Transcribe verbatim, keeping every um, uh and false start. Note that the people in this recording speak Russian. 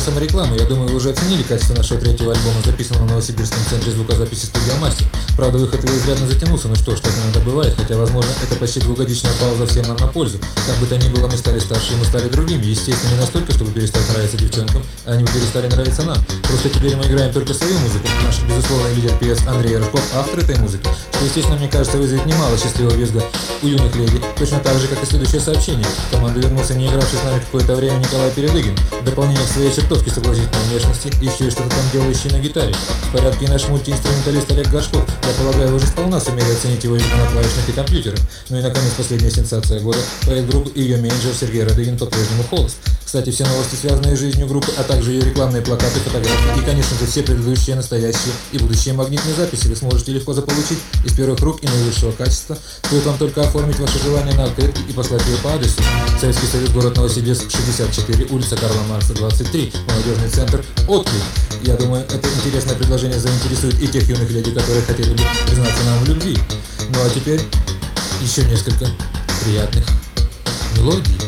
саморекламы. Я думаю, вы уже оценили качество нашего третьего альбома, записанного в Новосибирском центре звукозаписи «Студия Мастер». Правда, выход его изрядно затянулся, но что ж, так иногда бывает, хотя, возможно, это почти двухгодичная пауза всем нам на пользу. Как бы то ни было, мы стали старше, и мы стали другими. Естественно, не настолько, чтобы перестать нравиться девчонкам, а они перестали нравиться нам. Просто теперь мы играем только свою музыку. Наш безусловный лидер певец Андрей Рыжков – автор этой музыки, что, естественно, мне кажется, вызовет немало счастливого визга у юных леди. Точно так же, как и следующее сообщение. В команду вернулся не игравший с нами какое-то время Николай Передыгин. В дополнение к своей чертовски соблазнительной внешности, еще и что-то там делающий на гитаре. В порядке наш мультиинструменталист Олег Горшков. Я полагаю, вы уже сполна сумели оценить его игру на клавишных и компьютерах. Ну и, наконец, последняя сенсация года. Поэт группы и ее менеджер Сергей Радыгин по-прежнему холост. Кстати, все новости, связанные с жизнью группы, а также ее рекламные плакаты, фотографии и, конечно же, все предыдущие, настоящие и будущие магнитные записи вы сможете легко заполучить из первых рук и наивысшего качества. Стоит вам только оформить ваше желание на открытке и послать ее по адресу: Советский Союз, город Новосибирск, шестьдесят четыре, улица Карла Маркса, двадцать три, молодежный центр «Отклик». Я думаю, это интересное предложение заинтересует и тех юных леди, которые хотели бы признаться нам в любви. Ну а теперь еще несколько приятных мелодий.